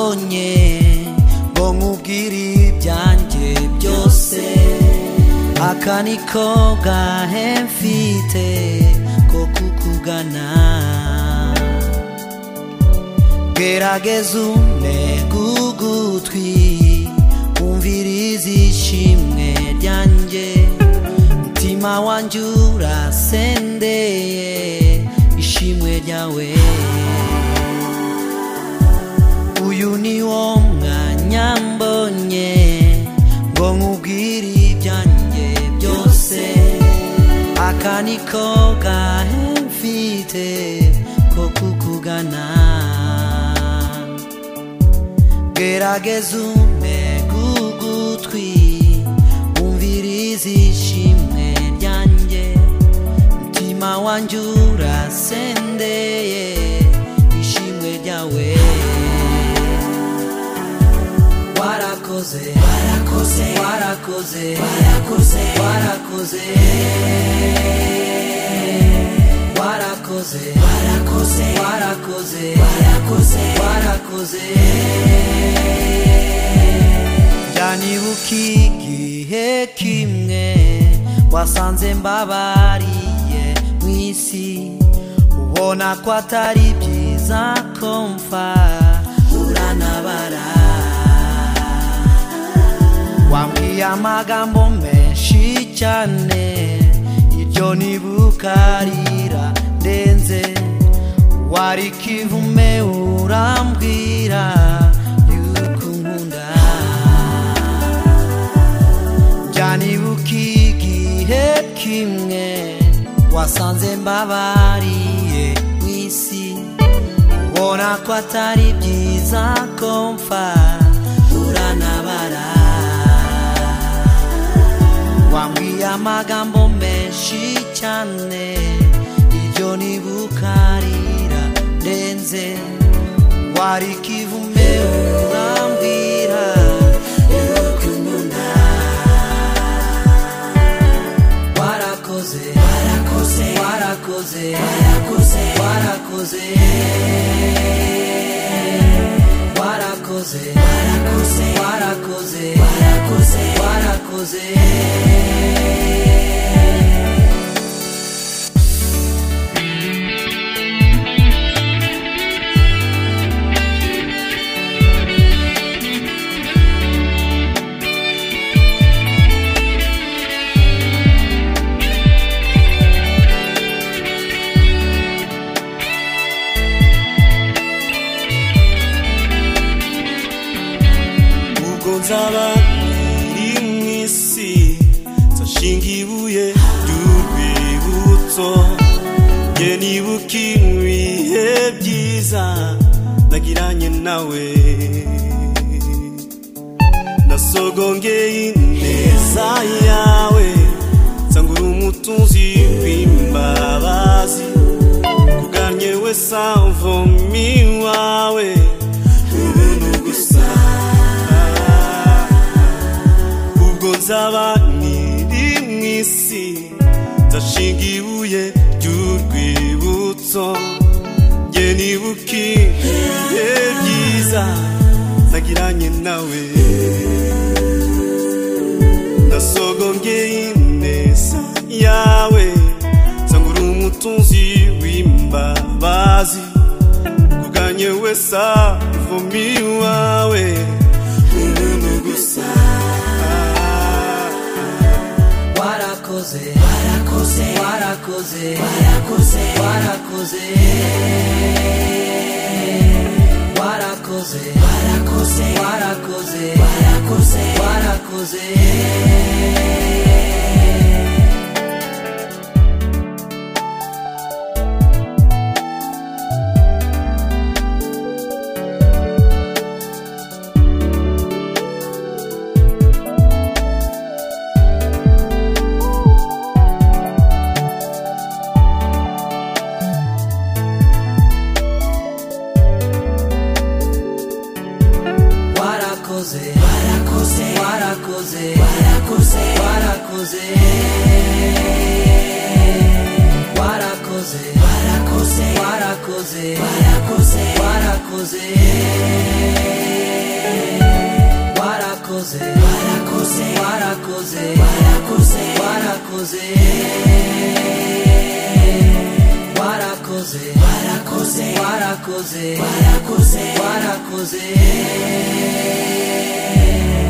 nyambonye ngo nkubwire ibyanjye byose. Aka niko gahe mfite ko kukugana. Gerageza untege ugutwi wumvirize ishimwe ryanjye. Mutima wanjye urasendeye ishimwe ryawe. Uyu ni wo mwanya mbonye ngo nkubwire ibyanjye byose. Aka niko gahe mfite ko kukugana. Gerageza untege ugutwi wumvirize ishimwe ryanjye. Mutima wanjye urasendeye ishimwe ryawe. Warakoze, warakoze, warakoze, warakoze, warakoze, warakoze, warakoze, warakoze, warakoze, warakoze. Byanibuka igihe kimwe wasanze mbabariye mw'isi, ubona ko atari byiza ko mpfa urantabara. Wambwiye amagambo menshi cyane, ibyo nibuka arira ndenze. Wari ikivume urambwira yuko unkunda. Byanibuka igihe kimwe wasanze mbabariye mw'isi, ubona ko atari byiza ko mpfa urantabara. Wambwiye amagambo menshi cyane, ibyo nibuka arira ndenze. Wari ikivume urambwira yuko unkunda. Warakoze, warakoze, warakoze, warakoze, warakoze, warakoze, warakoze, warakoze, warakoze, warakoze. Nzaba iri mw'isi nzashinga ibuye ry'urwibutso. Nge nibuka ibihe byiza nagiranye nawe, nasogongeye ineza yawe. Nsangura umutunzi w'imbabazi, kugannye we samvomi wawe. Nzaba niri mw'isi nzashinga ibuye ry'urwibutso. Nge nibuka ibihe byiza nagiranye nawe, nasogongeye ineza yawe. Nsangura umutunzi w'imbabazi, kugannye we samvomi wawe. Umuntu gusa. Warakoze, warakoze, warakoze, warakoze, warakoze, warakoze, warakoze, warakoze, warakoze, warakoze. warakoze warakoze warakoze warakoze warakoze warakoze warakoze warakoze warakoze